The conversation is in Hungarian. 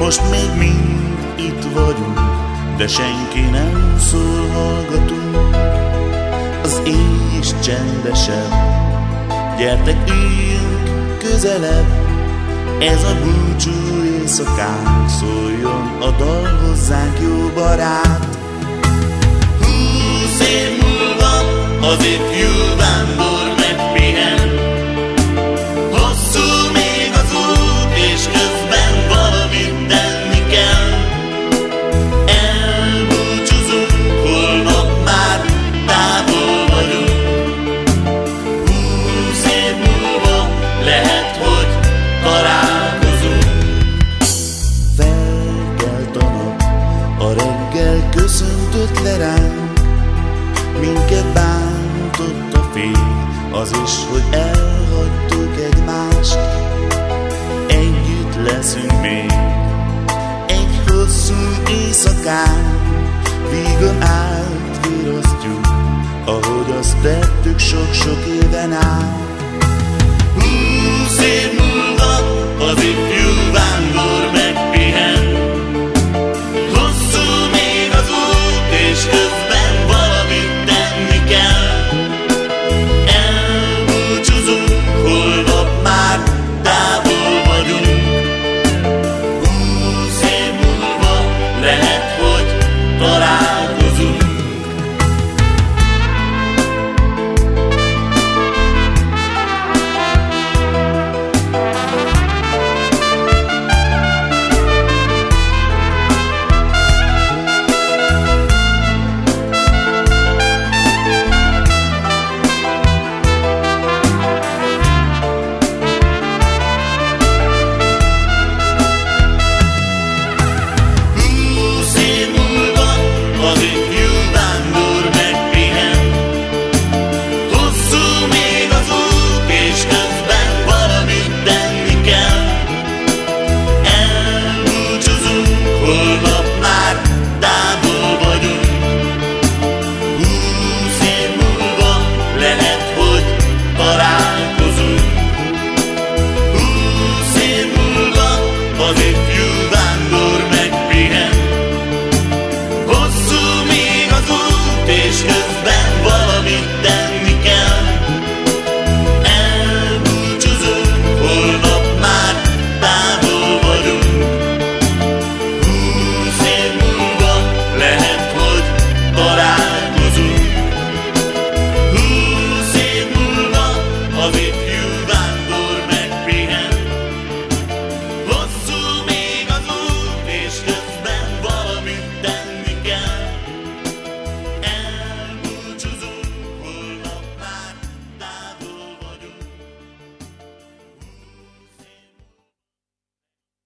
Most még mind itt vagyunk, de senki nem szól, hallgatunk. Az éj is csendesebb, gyertek üljünk közelebb. Ez a búcsú éjszakánk, szóljon a dal hozzánk, jó barát. 20 év múlva az ifjú vándor megpihen. Hosszú még az út, és közben valamit tenni kell. Elbúcsúzunk, holnap már távol vagyunk. 20 év múlva lehet, hogy találkozunk. Felkelt a nap, a reggel köszöntött le ránk. Minket bántott a fény, az is, hogy elhagytuk egymást. Együtt leszünk még egy hosszú éjszakán. Vígan átvíroztjuk, ahogy azt tettük sok-sok éven át. 20 év múlva az ifjú vándor megpihen. Hosszú még az út, és közben valamit tenni kell. Elbúcsúzunk, holnap már távol vagyunk. 20 év múlva lehet, hogy találkozunk. Holnap